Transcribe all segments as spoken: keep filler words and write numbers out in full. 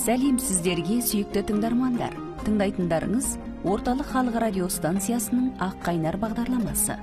Сәлем сіздерге, сүйікті тыңдармандар. Тыңдайтындарыңыз Орталық халық радио станциясының Ақ қайнар бағдарламасы.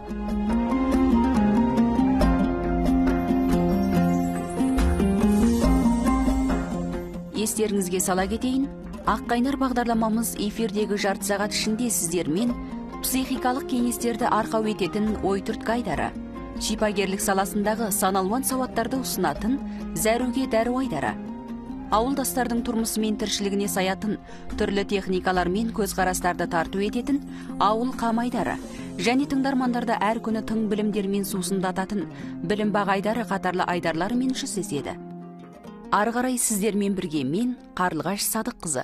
Естеріңізге сала кетейін, Ақ қайнар бағдарламамыз эфирдегі жарты сағат ішінде сіздермен психикалық кеңестерді арқау ететін ой түрткайдары, шипагерлік саласындағы саналуан сауаттарды ұсынатын зәруге дәру айдары, ауылдастардың тұрмысы мен тіршілігіне саятын түрлі техникалар мен көзқарастарды тарту ететін ауыл қамайдары және тыңдармандарды әр күні тың білімдермен сусындататын білім бағайдары қатарлы айдарларымен жүздеседі. Ары қарай сіздермен бірге мен Қарлығаш Садыққызы.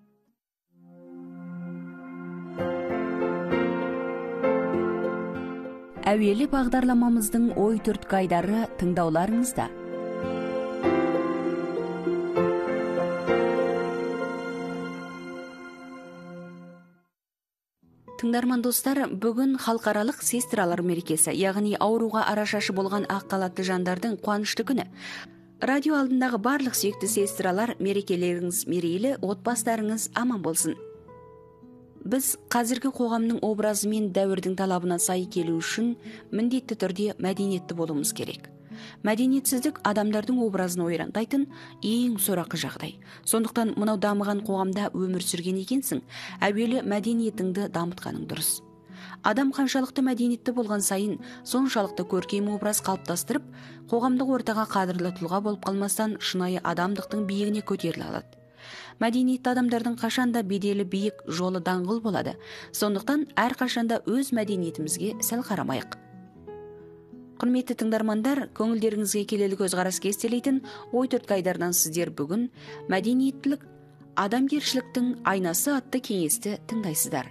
Әуелі бағдарламамыздың ой түрткайдары тыңдауларыңызда. Тыңдарман достар, бүгін халықаралық сестралар мерекесі, яғни ауруға арашашы болған ақ қалатты жандардың қуанышты күні. Радио алдындағы барлық сүйікті сестралар, мерекелеріңіз мерейлі, отбасыларыңыз аман болсын. Біз қазіргі қоғамның образы мен дәуірдің талабына сай келу үшін міндетті түрде мәдениетті болуымыз керек. Мәдениетсіздік адамдардың образын ойрандайтын ең сорақы жағдай. Сондықтан мынау дамыған қоғамда өмір сүрген екенсің, әуелі мәдениетіңді дамытқаның дұрыс. Адам қаншалықты мәдениетті болған сайын, соншалықты көркем образ қалыптастырып, қоғамдық ортаға қадірлі тұлға болып қалмастан шынайы адамдықтың биігіне көтеріле алады. Мәдениетті адамдардың қашанда беделі биік, жолы даңғыл болады. Сондықтан әр қашанда өз мәдениетімізге сәл қарамайық. Құрметті тыңдармандар, көңілдеріңізге келелі көзқарас кестелейтін ой түрткайдардан сіздер бүгін мәдениеттілік адамгершіліктің айнасы атты кеңесті тыңдайсыздар.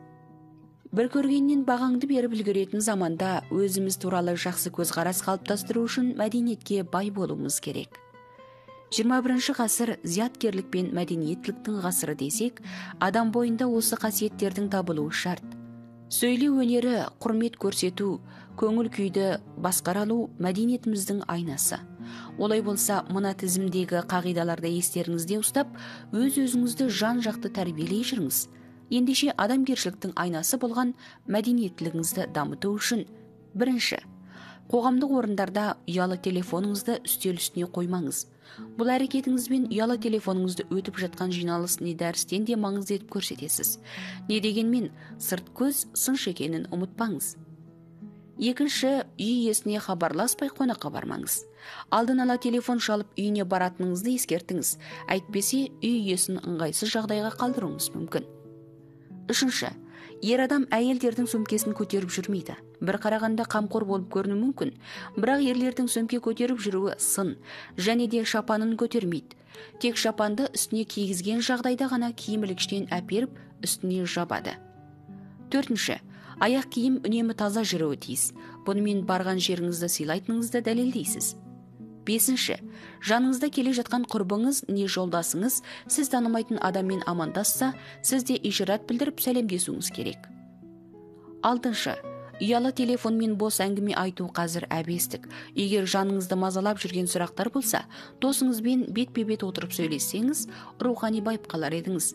Бір көргеннен бағаңды беріп үлгеретін заманда өзіміз туралы жақсы көзқарас қалыптастыру үшін мәдениетке бай болуымыз керек. жиырма бірінші ғасыр зияткерлік пен мәдениеттіліктің ғасыры десек, адам бойында осы қасиеттердің табылуы шарт. Сөйлеу өнері, құрмет көрсету, көңіл күйді басқара алу мәдениетіміздің айнасы. Олай болса, мына тізімдегі қағидаларды естеріңізде ұстап, өз-өзіңізді жан-жақты тәрбиелей жүріңіз. Ендеше адамгершіліктің айнасы болған мәдениеттілігіңізді дамыту үшін: бірінші, қоғамдық орындарда ұялы телефоныңызды үстел үстіне қоймаңыз. Бұл әрекетіңізбен ұялы телефоныңызды өтіп жатқан жиналыс не дәрістен де маңызды етіп көрсетесіз. Не дегенмен, сырт көз сыншы екенін ұмытпаңыз. Екінші, үй иесіне хабарласпай қонаққа бармаңыз. Алдын ала телефон шалып үйіне баратыныңызды ескертіңіз. Әйтпесе, үй иесін ыңғайсыз жағдайға қалдыруыңыз мүмкін. Үшінші, ер адам әйелдердің сөмкесін көтеріп жүрмейді. Бір қарағанда қамқор болып көріну мүмкін, бірақ ерлердің сөмке көтеріп жүруі сын, және де шапанын көтермейді. Тек шапанды үстіне кигізген жағдайда ғана киім-ілгіштен әперіп үстіне жабады. Төртінші, аяқ киім үнемі таза жүруі тиіс. Бұнымен барған жеріңізді сыйлайтыныңызды дәлелдейсіз. Бесінші, жаныңызда келе жатқан құрбыңыз не жолдасыңыз сіз танымайтын адаммен амандасса, сіз де ишарат білдіріп сәлемдесуіңіз керек. Алтыншы, ұялы телефонмен бос әңгіме айту қазір әбестік. Егер жаныңызды мазалап жүрген сұрақтар болса, досыңызбен бетпе-бет отырып сөйлессеңіз, рухани байып қалар едіңіз.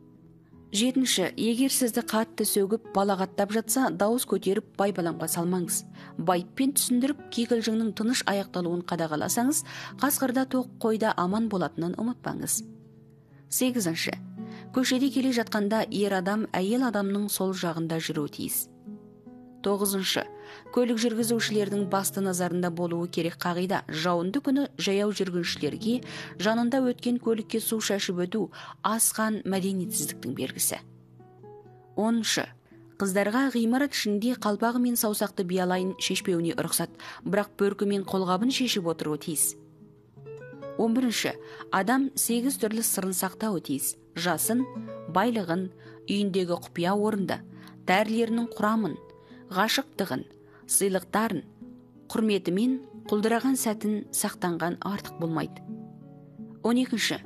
Жетінші, егер сізді қатты сөгіп, балағаттап жатса, дауыс көтеріп байбаламға салмаңыз. Байыппен түсіндіріп, кикілжіңнің тыныш аяқталуын қадағаласаңыз, қасқырда тоқ қойда аман болатынын ұмытпаңыз. Сегізінші, көшеде келе жатқанда ер адам әйел адамның сол жағында жүруі тиіс. Тоғызыншы, көлік жүргізушілердің басты назарында болуы керек қағида: жауынды күні жаяу жүргіншілерге жанында өткен көлікке су шашып өту асқан мәдениетсіздіктің белгісі. Оныншы, қыздарға ғимарат ішінде қалпағы мен саусақты биялайын шешпеуіне рұқсат, бірақ бөркі мен қолғабын шешіп отыруы тиіс. Он бірінші, адам сегіз түрлі сырын сақтауы тиіс: жасын, байлығын, үйіндегі құпия орынды, дәрілерінің құрамын, ғашықтығын, сыйлықтарын, құрметі мен құлдыраған сәтін сақтанған артық болмайды. Он екінші,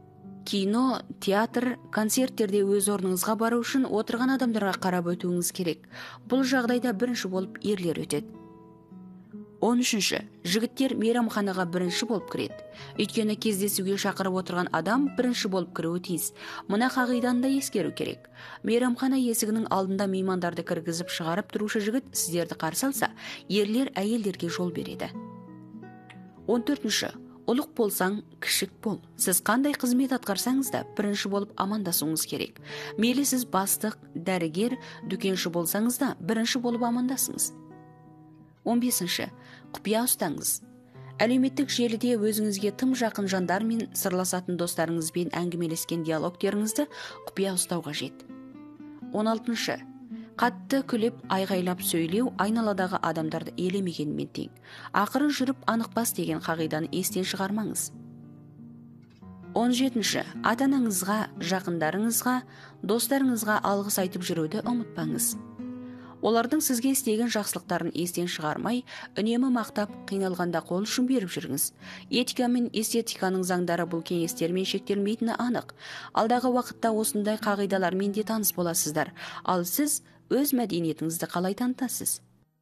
кино, театр, концерттерде өз орныңызға бару үшін отырған адамдарға қарап өтуіңіз керек. Бұл жағдайда бірінші болып ерлер өтеді. он үшінші. Жігіттер мейрамханаға бірінші болып кіреді. Өйткені кездесуге шақырып отырған адам бірінші болып кіруі тиіс. Мына қағиданы да ескеру керек. Мейрамхана есігінің алдында меймандарды кіргізіп шығарып тұрушы жігіт сіздерді қарсы алса, ерлер әйелдерге жол береді. он төртінші. Ұлық болсаң, кішік бол. Сіз қандай қызмет атқарсаңыз да бірінші болып амандасуыңыз керек. Мейлі сіз бастық, дәрігер, дүкенші болсаңыз да бірінші болып амандасыңыз. он бесінші. Құпия ұстаңыз. Әлеуметтік желіде өзіңізге тым жақын жандармен сырласатын достарыңызбен әңгімелескен диалогтеріңізді құпия ұстау қажет. он алтыншы. Қатты күліп, айғайлап сөйлеу айналадағы адамдарды елемегенмен тең. Ақырын жүріп анықпас деген қағиданы естен шығармаңыз. он жетінші. Ата-анаңызға, жақындарыңызға, достарыңызға алғыс айтып жүруді ұмытпаңыз. Олардың сізге істеген жақсылықтарын естен шығармай, үнемі мақтап, қиналғанда қол ұшын беріп жүріңіз. Этика мен эстетиканың заңдары бұл кеңестермен шектелмейтіні анық. Алдағы уақытта осындай қағидалармен де таныс боласыздар. Ал сіз өз мәдениетіңізді қалай танытасыз?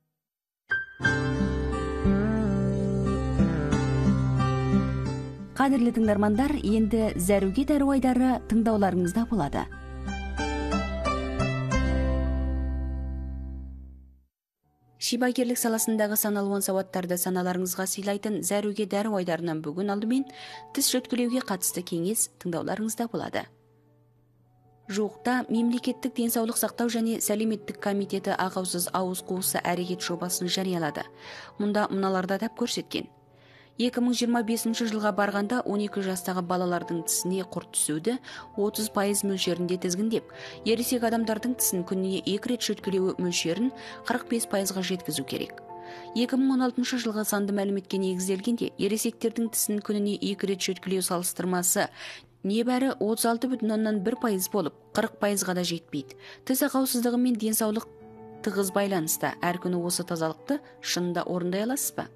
Қадірлі тыңдармандар, енді зәруге дәру айдары тыңдауларыңызда болады. Шебакерлік саласындағы саналуан сауаттарды саналарыңызға сыйлайтын зәруге дәру айдарынан бүгін алдымен тіс шөткілеуге қатысты кеңес тыңдауларыңызда болады. Жуықта мемлекеттік денсаулық сақтау және сәлеметтік комитеті ақаусыз ауыз қуысы әрекет жобасын жариялады. Мұнда мыналарды атап көрсеткен. екі мың жиырма бесінші жылға барғанда он екі жастағы балалардың тісіне құрт түсуді отыз пайыз мөлшерінде тізгіндеп, ересек адамдардың тісін күніне екі рет шөткілеуі мөлшерін қырық бес пайызға жеткізу керек. екі мың он алтыншы жылғы санды мәліметке негізделгенде, ересектердің тісін күніне екі рет шөткілеу салыстырмасы небәрі отыз алты бүтін оннан бір пайыз болып, қырық пайызға да жетпейді. Тіс ақаусыздығы мен денсаулық тығыз байланыста. Әр күні осы тазалықты шынында орындай аласыз ба?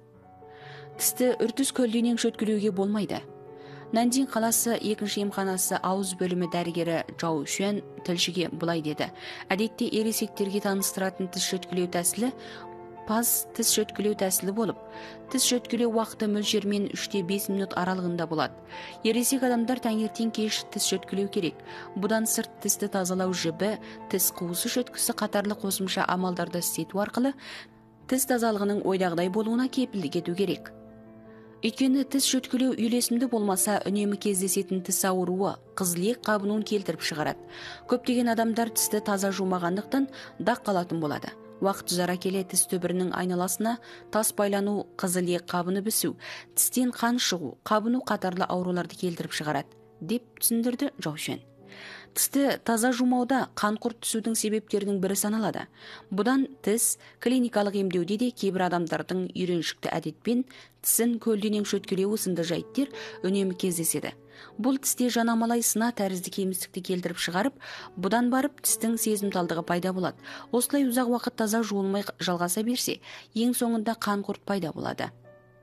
Тісті үртіс көлденең шөткілеуге болмайды. Нандин қаласы екінші емханасы ауыз бөлімі дәрігері Жау Шуен тілшіге бұлай деді. Әдетте ересектерге таныстыратын тіс шөткілеу тәсілі паз тіс шөткілеу тәсілі болып, тіс шөткілеу уақыты мөлшермен үштен бес минут аралығында болады. Ересек адамдар таңертең кеш тіс шөткілеу керек. Бұдан сырт тісті тазалау жібі, тіс қуысы шөткісі қатарлы қосымша амалдарды істету арқылы тіс тазалығының ойдағыдай болуына кепілдік ету керек. Өйткені тіс шөткілеу үйлесімді болмаса, үнемі кездесетін тіс ауруы қызылек қабынуын келтіріп шығарады. Көптеген адамдар тісті таза жумағандықтан дақ қалатын болады. Уақыт ұзара келе тіс түбірінің айналасына тас байлану, қызылек қабыны бісу, тістен қан шығу, қабыну қатарлы ауруларды келтіріп шығарады, деп түсіндірді Жау Шуен. Тісті таза жумауда қан құрт түсудің себептерінің бірі саналады. Бұдан тіс клиникалық емдеуде де кейбір адамдардың үйреншікті әдетпен тісін көлденең шөткілеуі сынды жайттер үнемі кездеседі. Бұл тісте жанамалай сына тәрізді кемістікті келтіріп шығарып, бұдан барып тістің сезімталдығы пайда болады. Осылай ұзақ уақыт таза жуылмай жалғаса берсе, ең соңында қан құрт пайда болады.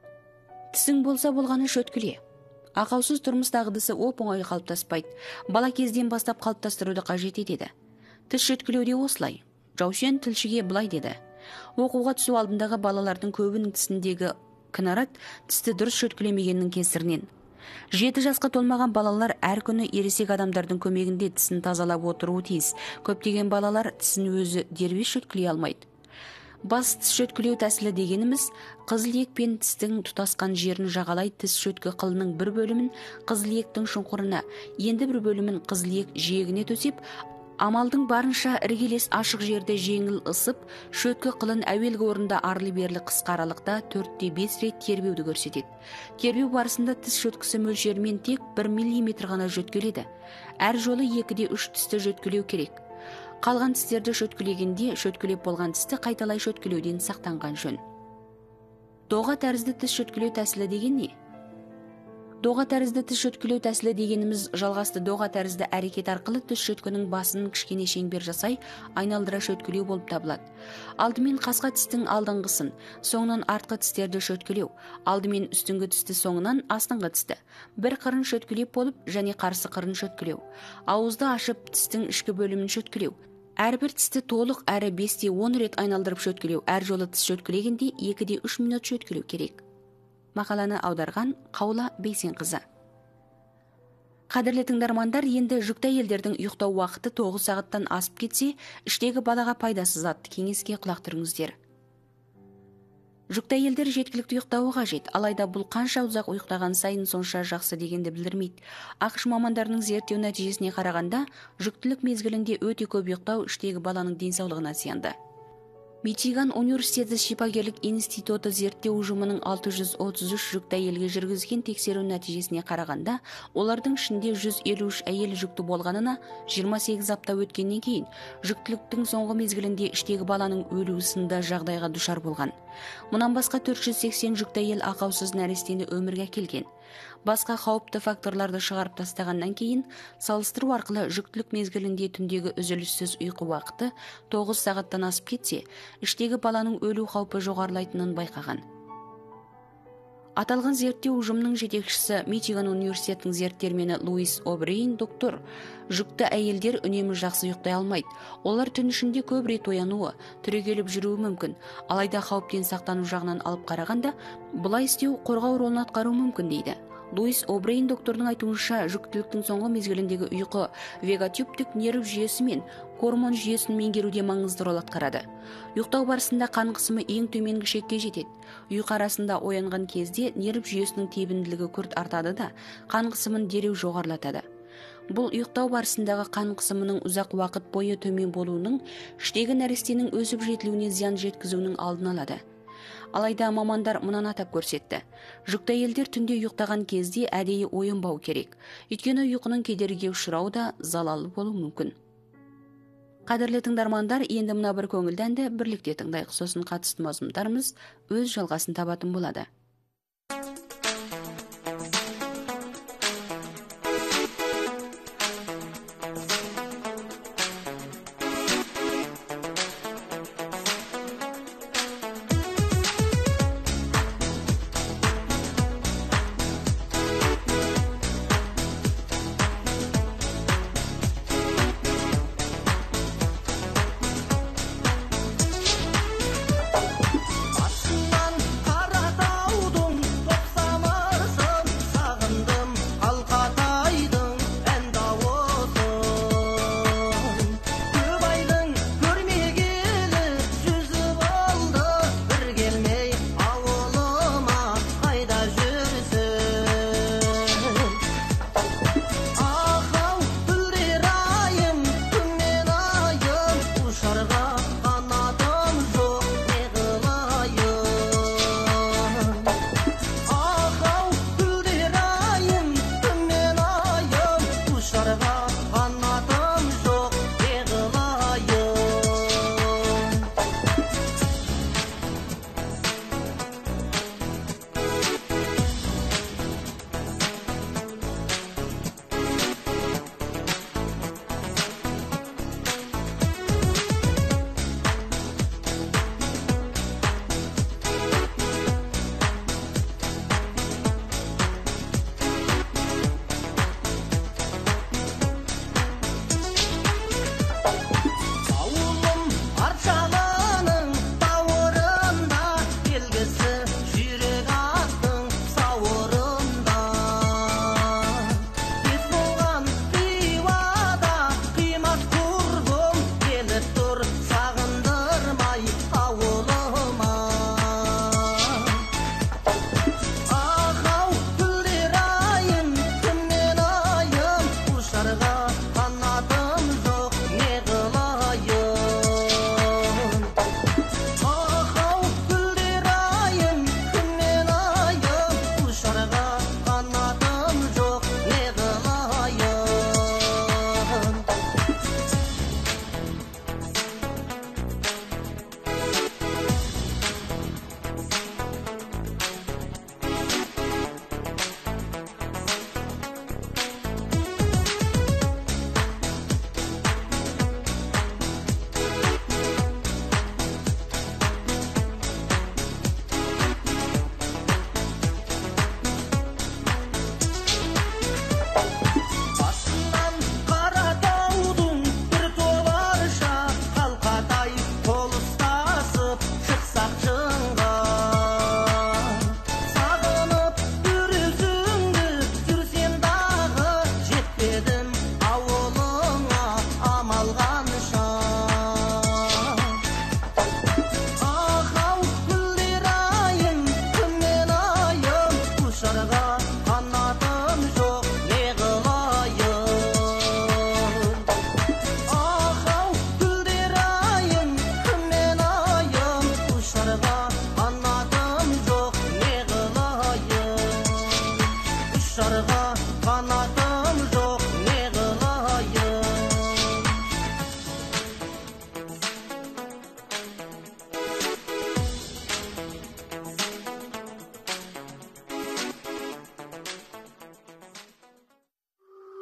Тісің болса болғаны шөткіле. Ақаусыз тұрмыс дағдысы оп-оңай қалыптаспайды. Бала кезден бастап қалыптастыруды қажет етеді. Тіс шөткілеуде осылай. Жау Шуен тілшіге былай деді. Оқуға түсу алдындағы балалардың көбінің тісіндегі кінарат тісті дұрыс шөткілемегеннің кесірінен. Жеті жасқа толмаған балалар әр күні ересек адамдардың көмегінде тісін тазалап отыруы тиіс. Көптеген балалар тісін өзі дербес шөткілей алмайды. Бас тіс шөткілеу тәсілі дегеніміз қызылек пен тістің тұтасқан жерін жағалай тіс шөткі қылының бір бөлімін қызылектің шұңқырына, енді бір бөлімін қызылек жиегіне төсеп, амалдың барынша іргелес ашық жерде жеңіл ысып, шөткі қылын әуелгі орында арлы-берлі қысқа аралықта төрттен бес рет тербеуді көрсетеді. Тербеу барысында тіс шөткісі мөлшермен тек бір миллиметр ғана жөткіледі. Әр жолы екіде үш тісті жөткілеу керек. Қалған тістерді шөткілегенде шөткілеп болған тісті қайталай шөткілеуден сақтанған жөн. Доға тәрізді тіс шөткілеу тәсілі деген не? Доға тәрізді тіс шөткілеу тәсілі дегеніміз жалғасты доға тәрізді әрекет арқылы тіс шөткінің басын кішкене шеңбер жасай, айналдыра шөткілеу болып табылады. Алдымен қасқа тістің алдыңғысын, соңынан артқы тістерді шөткілеу, алдымен үстіңгі тісті, соңынан астыңғы тісті. Бір қырын шөткілеп болып және қарсы қырын шөткілеу. Ауызды ашып тістің ішкі бөлімін шөткілеу. Әрбір тісті толық әрі бесте он рет айналдырып шөткілеу, әр жолы тіс шөткілегенде екіде үш минут шөткілеу керек. Мақаланы аударған Қаула Бейсенқызы. Қадірлі тыңдармандар, енді жүкті әйелдердің ұйықтау уақыты тоғыз сағаттан асып кетсе, іштегі балаға пайдасыз атты кеңеске құлақ түріңіздер. Жүкті әйелдер жеткілікті ұйықтауы қажет, алайда бұл қанша ұзақ ұйықтаған сайын сонша жақсы дегенді білдірмейді. ақш мамандарының зерттеу нәтижесіне қарағанда, жүктілік мезгілінде өте көп ұйықтау іштегі баланың денсаулығына зиянды. Мичиган университеті шипагерлік институты зерттеу ұжымының алты жүз отыз үш жүкті әйелге жүргізген тексеру нәтижесіне қарағанда, олардың ішінде жүз елу үш әйел жүкті болғанына жиырма сегіз апта өткеннен кейін жүктіліктің соңғы мезгілінде іштегі баланың өлуі сынды жағдайға душар болған. Мұнан басқа төрт жүз сексен жүкті әйел ақаусыз нәрестені өмірге келген. Басқа қауіпті факторларды шығарып тастағаннан кейін салыстыру арқылы жүктілік мезгілінде түндегі үзіліссіз ұйқы уақыты тоғыз сағаттан асып кетсе, іштегі баланың өлу қаупі жоғарылайтынын байқаған. Аталған зерттеу ұжымның жетекшісі Мичиган университетінің зерттелмені Луис Обрейн доктор, жүкті әйелдер үнемі жақсы ұйықтай алмайды. Олар түн ішінде көп рет оянуы, түрегеліп жүруі мүмкін. Алайда қауіптен сақтану жағынан алып қарағанда, бұлай істеу қорғау ролын атқаруы мүмкін дейді. Луис Обрейн доктордың айтуынша, жүктіліктің соңғы мезгіліндегі ұйқы вегатюптік нерв жүйесі мен гормон жүйесін меңгеруде маңызды рол атқарады. Ұйықтау барысында қан қысымы ең төменгі шекке жетеді. Ұйқы арасында оянған кезде нерв жүйесінің тебінділігі күрт артады да, қан қысымын дереу жоғарылатады. Бұл ұйықтау барысындағы қан қысымының ұзақ уақыт бойы төмен болуының іштегі нәрестенің өсіп жетілуіне зиян жеткізуінің алдын алады. Алайда мамандар мұнан атап көрсетті. Жүкті әйелдер түнде ұйықтаған кезде әдейі оянбау керек. Өйткені ұйқының кедергіге ұшырауы да залалы болуы мүмкін. Қадірлі тыңдармандар, енді мына бір көңілді әнді бірлікте тыңдайық, сосын қатысты мазмұндарымыз өз жалғасын табатын болады. Астынан қара тау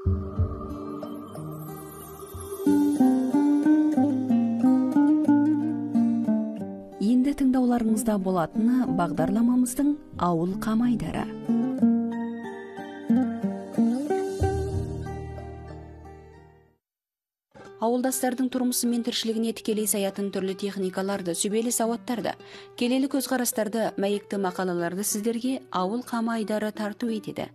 Енді тыңдауларыңызда болатыны бағдарламамыздың ауыл қамайдары. Ауылдастардың тұрмысы мен тіршілігіне тікелей саятын түрлі техникаларды, сүбелі сауаттарды, келелі көзқарастарды, мәйекті мақалаларды сіздерге ауыл қамайдары тарту етеді.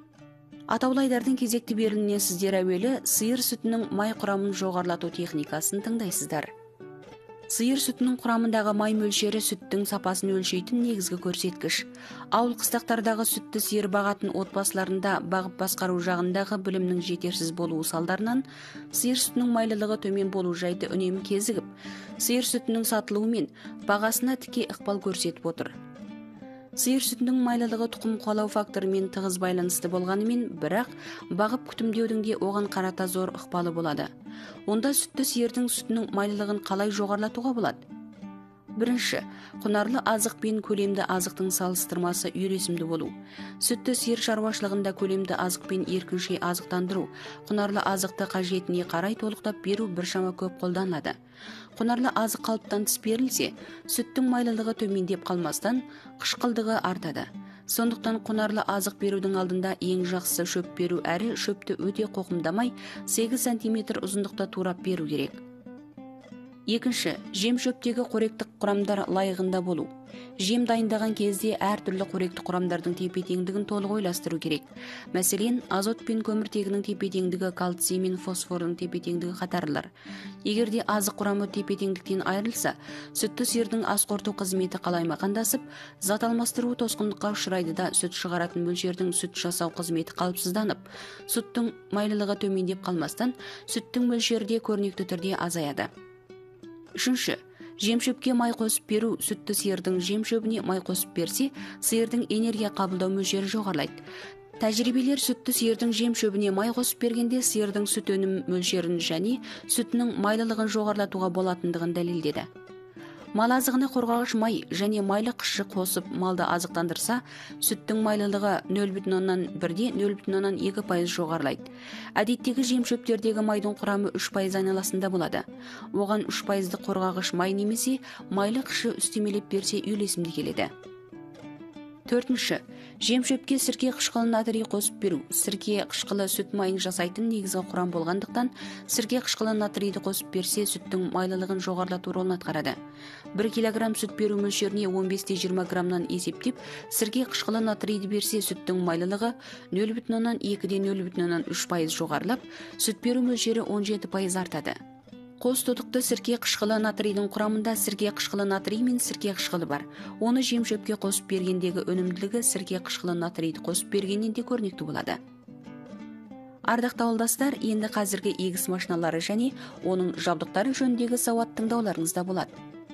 Атаулы айдардың кезекті берілімінен сіздер әуелі сиыр сүтінің май құрамын жоғарлату техникасын тыңдайсыздар. Сиыр сүтінің құрамындағы май мөлшері сүттің сапасын өлшейтін негізгі көрсеткіш. Ауыл қыстақтардағы сүтті сиыр бағатын отбасыларында бағып басқару жағындағы білімнің жетерсіз болуы салдарынан сиыр сүтінің майлылығы төмен болу жайты үнемі кезігіп, сиыр сүтінің сатылуы мен бағасына тіке ықпал көрсетіп отыр. Сиыр сүтінің майлылығы тұқым қуалау факторымен тығыз байланысты болғанымен, бірақ бағып күтімдеудің де оған қарата зор ықпалы болады. Онда сүтті сиырдың сүтінің майлылығын қалай жоғарлатуға болады? Бірінші, құнарлы азық пен көлемді азықтың салыстырмасы үйлесімді болу. Сүтті сиыр шаруашылығында көлемді азық пен еркінше азықтандыру, құнарлы азықты қажетіне қарай толықтап беру біршама көп қолданылады. Құнарлы азық қалыптан тыс берілсе, сүттің майлылығы төмендеп қалмастан, қышқылдығы артады. Сондықтан құнарлы азық берудің алдында ең жақсысы шөп беру, әрі шөпті өте қоқымдамай сегіз сантиметр ұзындықта турап беру керек. Екінші, жем шөптегі қоректік құрамдар лайығында болу. Жем дайындаған кезде әртүрлі қоректі құрамдардың тепе-теңдігін толық ойластыру керек. Мәселен, азот пен көміртегінің тепе-теңдігі, кальций мен фосфордың тепе-теңдігі қатарлар. Егерде азық құрамы тепе-теңдіктен айырылса, сүтті сиырдың ас қорыту қызметі қалаймақандасып, зат алмастыру тосқындыққа ұшырайды да сүт шығаратын мөлшердің сүт жасау қызметі қалыпсызданып, сүттің майлылығы төмендеп қалмастан, сүттің мөлшері де көрнекті түрде азаяды. Үшінші, жемшөпке май қосып беру. Сүтті сиырдың жемшөбіне май қосып берсе, сиырдың энергия қабылдау мөлшері жоғарлайды. Тәжірибелер сүтті сиырдың жемшөбіне май қосып бергенде сиырдың сүт өнім мөлшерін және сүтінің майлылығын жоғарлатуға болатындығын дәлелдеді. Мал азығына қорғағыш май және майлы қышшы қосып малды азықтандырса, сүттің майлылығы нөл бүтін оннан бірде нөл бүтін оннан екі пайыз жоғарылайды. Әдеттегі жемшөптердегі майдың құрамы үш пайыз айналасында болады. Оған үш пайызды қорғағыш май немесе майлы қышшы үстемелеп берсе үйлесімді келеді. Төртінші, жемшөпке сірке қышқылын натрий қосып беру. Сірке қышқылы сүт майын жасайтын негізгі құрам болғандықтан, сірке қышқылын натрийді қосып берсе, сүттің майлылығын жоғарлату ролын атқарады. бір килограмм сүт беру мөлшеріне он бес те жиырма граммнан есептеп, сірке қышқылы натрийді берсе, сүттің майлылығы нөл бүтін оннан екіден нөл бүтін оннан үш пайыз жоғарылап, сүт беру мөлшері он жеті пайыз артады. Қос тотықты сірке қышқылы натрийдің құрамында сірке қышқылы натрий мен сірке қышқылы бар. Оны жемшөпке қосып бергендегі өнімділігі сірке қышқылы натрийді қосып бергеннен де көрнекті болады. Ардақты ауылдастар, енді қазіргі егіс машиналары және оның жабдықтары жөніндегі сауат тыңдауларыңызда болады.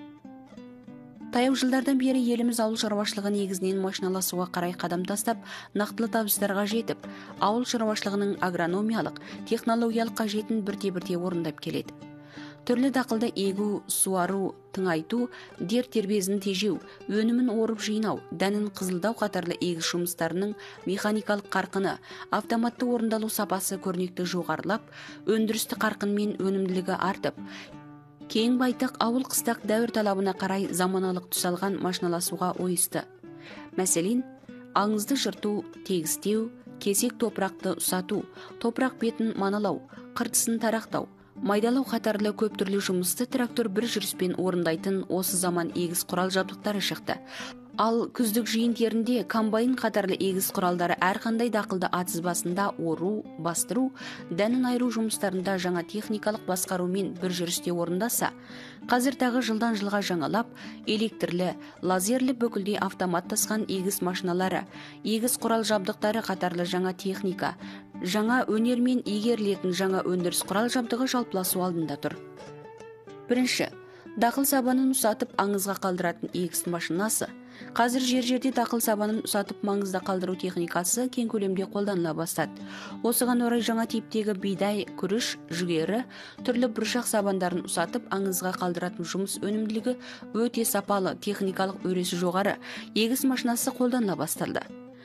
Таяу жылдардан бері еліміз ауыл шаруашылығы негізінен машиналасуға қарай қадам тастап, нақтылы табыстарға жетіп, ауыл шаруашылығының агрономиялық, технологиялық қажетін бірте-бірте орындап келеді. Түрлі дақылды егу, суару, тыңайту, дер тербезін тежеу, өнімін орып жинау, дәнін қызылдау қатарлы егіс жұмыстарының механикалық қарқыны, автоматты орындалу сапасы көрнекті жоғарылап, өндірісті қарқынмен өнімділігі артып, кең байтақ ауыл қыстақ дәуір талабына қарай заманалық түс алған машиналасуға ойысты. Мәселен, аңызды жырту, тегістеу, кесек топырақты ұсату, топырақ бетін маналау, қыртысын тарақтау, майдалау қатарлы көп түрлі жұмысты трактор бір жүріспен орындайтын осы заман егіс құрал жабдықтары шықты. Ал күздік жиын-терінде комбайн қатарлы егіс құралдары әрқандай дақылды атыз басында ору, бастыру, дәнін айыру жұмыстарында жаңа техникалық басқарумен бір жүрісте орындаса, қазір тағы жылдан жылға жаңалап, электрлі, лазерлі бүкілдей автоматтасқан егіс машиналары, егіс құрал жабдықтары қатарлы жаңа техника, жаңа өнермен игерілетін жаңа өндіріс құрал жабдығы жалпыласу алдында тұр. Бірінші, дақыл сабанын ұсатып аңызға қалдыратын егіс машинасы. Қазір жер-жерде дақыл сабанын ұсатып маңызда қалдыру техникасы кең көлемде қолданыла бастады. Осыған орай жаңа типтегі бидай, күріш, жүгері, түрлі бұршақ сабандарын ұсатып аңызға қалдыратын жұмыс өнімділігі өте сапалы, техникалық өресі жоғары егіс машинасы қолданыла басталды.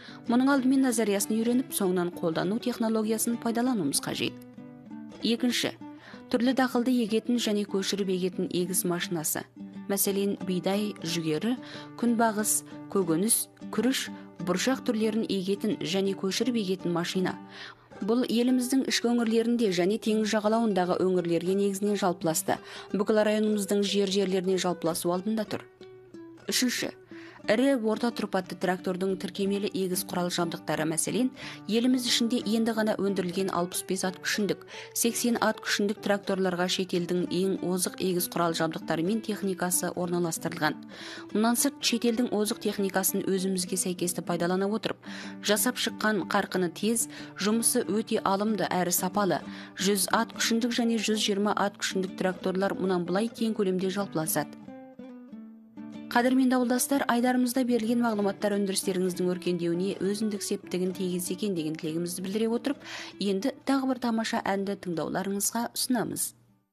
Мұның алдымен назариясын үйреніп, соңынан қолдану технологиясын пайдалануымыз қажет. Екінші, түрлі дақылды егетін және көшіріп егетін егіс машинасы. Мәселен, бидай, жүгері, күнбағыс, көкөніс, күріш, бұршақ түрлерін егетін және көшіріп егетін машина. Бұл еліміздің ішкі өңірлерінде және теңіз жағалауындағы өңірлерге негізінен жалпыласты. Бүкіл районымыздың жер-жерлеріне жалпыласу алдында тұр. Үшінші, ірі орта тұрпатты трактордың тіркемелі егіс құрал жабдықтары. Мәселен, еліміз ішінде енді ғана өндірілген алпыс бес ат күшіндік, сексен ат күшіндік тракторларға шетелдің ең озық егіс құрал жабдықтары мен техникасы орналастырылған. Мұнан сырт, шетелдің озық техникасын өзімізге сәйкесті пайдалана отырып, жасап шыққан қарқыны тез, жұмысы өте алымды әрі сапалы. жүз ат күшіндік және жүз жиырма ат күшіндік тракторлар мұнан былай кең көлемде жалпыласады. Қадірменді ауылдастар, айдарымызда берілген мағлұматтар өндірістеріңіздің өркендеуіне өзіндік септігін тигізсе екен деген тілегімізді білдіре отырып, енді тағы бір тамаша әнді тыңдауларыңызға ұсынамыз.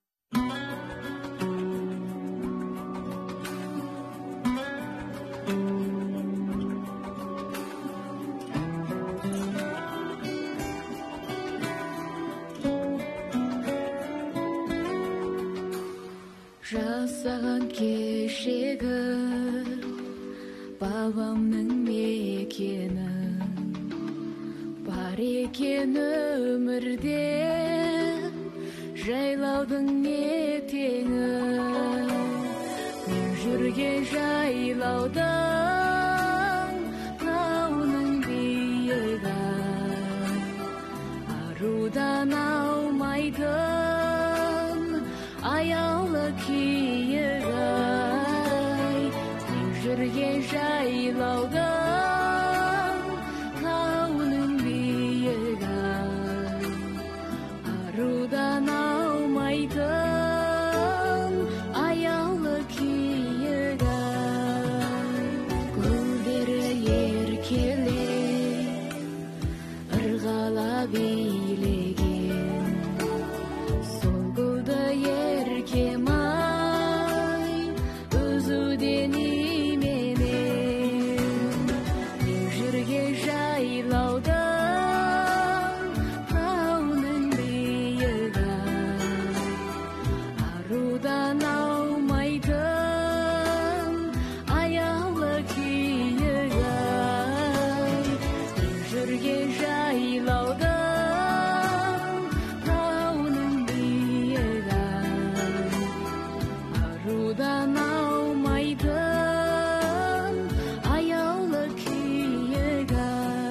Жасаған кешегі бабамның мекені, бар екен өмірде жайлаудың етеңі. Мен жүрген жайлаудың тауының биігі, арудан аумайды аяулы киігі. Мен жүрген жайлаудың тауының биігі, арудан аумайтын аяулы киігі. Гүлдері еркелей ырғала билеген, сол гүлді еркемай үзуден именен. Мен жүрген жайлаудың тауының биігі, арудан аумайтын аяулы киігі. Мен жүрген жайлаудың тауының биігі, арудан аумайтын аяулы киігі.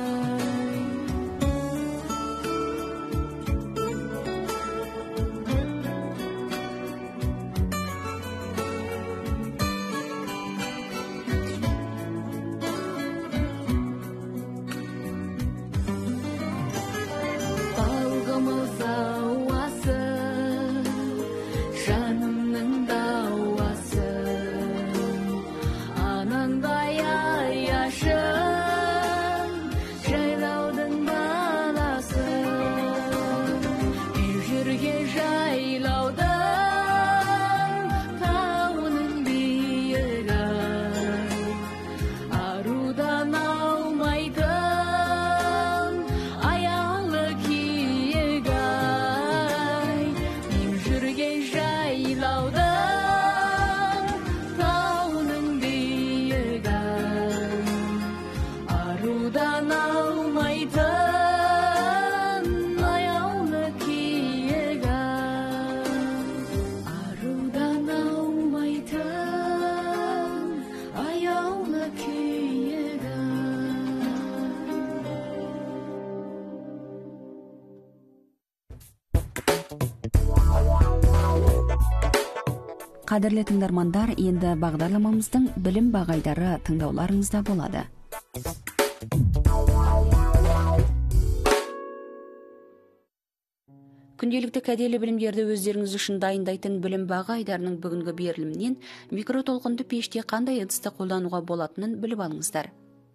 Балғымыз ауасы, жанымның дауасы, анаңдай аяшым, жайлаудың баласы. Мен жүрген жайлаудың тауының биігі, арудан аумайтын аяулы киігі. Мен жүрген жайлаудың тауының биігі, арудан аумайтын аяулы киігі, арудан аумайтын аяулы киігі. Қадірлі тыңдармандар, енді бағдарламамыздың білім бағайдары тыңдауларыңызда болады. Күнделікті кәделі білімдерді өздеріңіз үшін дайындайтын білім бағайдарының бүгінгі берілімінен микротолқынды пеште қандай ыдысты қолдануға болатынын біліп алыңыздар.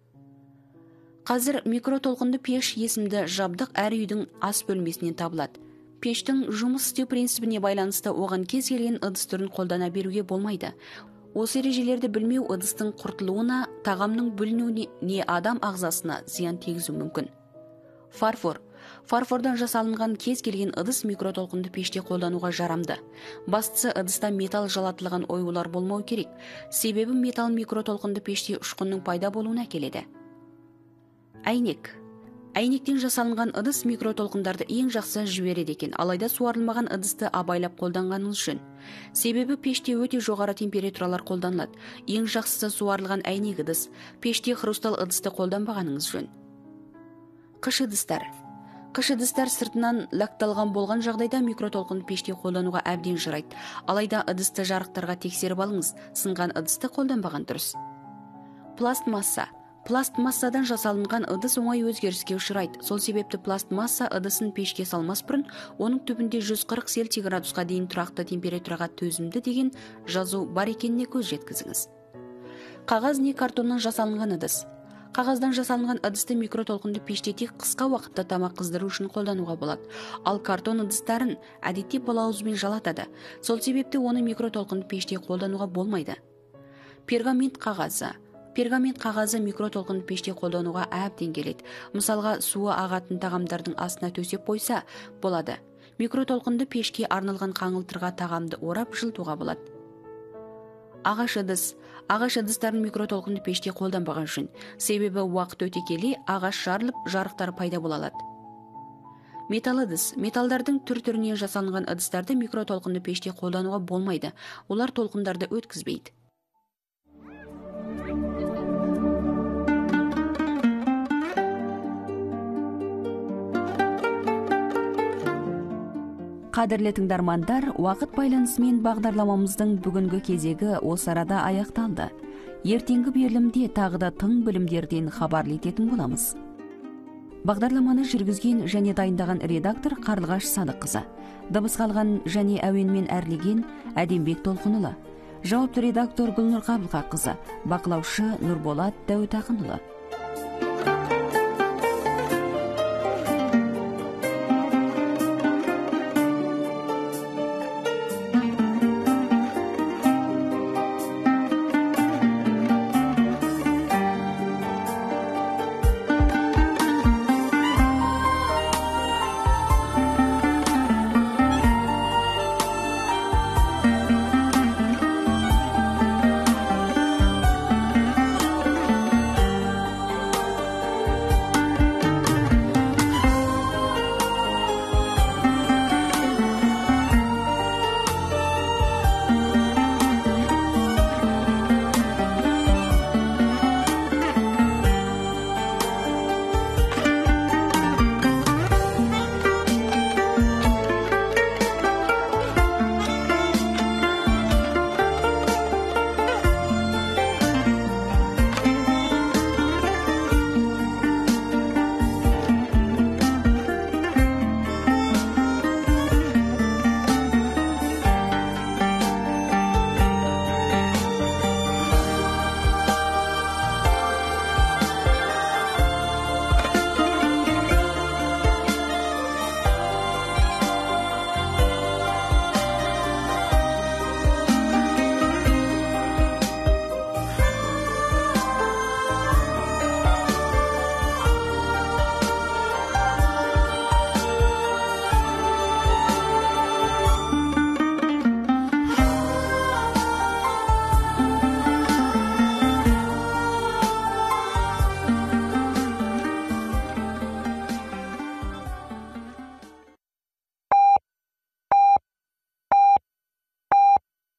Қазір микротолқынды пеш есімді жабдық әр үйдің ас бөлмесінен табылады. Пештің жұмыс істеу принципіне байланысты оған кез келген ыдыс түрін қолдана беруге болмайды. Осы ережелерді білмеу ыдыстың құртылуына, тағамның бүлінуіне не адам ағзасына зиян тигізуі мүмкін. Фарфор. Фарфордан жасалынған кез келген ыдыс микротолқынды пеште қолдануға жарамды. Бастысы ыдыста металл жалатылған оюлар болмау керек, себебі металл микротолқынды пеште ұшқынның пайда болуына келеді. Әйнек. Әйнектен жасалынған ыдыс микротолқындарды ең жақсы жібереді екен, алайда суарылмаған ыдысты абайлап қолданғаныңыз жөн. Себебі пеште өте жоғары температуралар қолданылады. Ең жақсысы суарылған әйнек ыдыс, пеште хрусталь ыдысты қолданбағаныңыз жөн. Қыш ыдыстар. Қыш ыдыстар сыртынан лакталған болған жағдайда микротолқынды пеште қолдануға әбден жарайды. Алайда ыдысты жарықтарға тексеріп алыңыз, сынған ыдысты қолданбаған дұрыс. Пластмасса. Пластмассадан жасалынған ыдыс оңай өзгеріске ұшырайды. Сол себепті пластмасса ыдысын пешке салмас бұрын, оның түбінде жүз қырық цельсий градусқа дейін тұрақты температураға төзімді деген жазу бар екеніне көз жеткізіңіз. Қағаз не картоннан жасалынған ыдыс. Қағаздан жасалынған ыдысты микротолқынды пеште тек қысқа уақытта тамақ қыздыру үшін қолдануға болады. Ал картон ыдыстарын әдетте балауызбен жалатады. Сол себепті оны микротолқынды пеште қолдануға болмайды. Пергамент қағазы. Пергамент қағазы микротолқынды пеште қолдануға әбден келеді. Мысалға, суы ағатын тағамдардың астына төсеп қойса болады. Микротолқынды пешке арналған қаңылтырға тағамды орап жылытуға болады. Ағаш ыдыс. Ағаш ыдыстарын микротолқынды пеште қолданбаған жөн. Себебі уақыт өте келе ағаш жарылып, жарықтар пайда бола алады. Металл ыдыс. Металлдардың түр-түрінен жасалынған ыдыстарды микротолқынды пеште қолдануға болмайды. Олар толқындарды өткізбейді. Қадірлі тыңдармандар, уақыт байланысымен бағдарламамыздың бүгінгі кезегі осы арада аяқталды. Ертеңгі берілімде тағы да тың білімдерден хабарлы ететін боламыз. Бағдарламаны жүргізген және дайындаған редактор Қарлығаш Садыққызы. Дыбыс қалған және әуенмен әрлеген Әдембек Толқынұлы. Жауапты редактор Гүлнұр Қабылқақызы. Бақылаушы Нұрболат Дәуітақынұлы.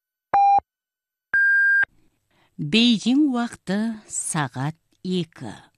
Бейжің уақыты сағат екі.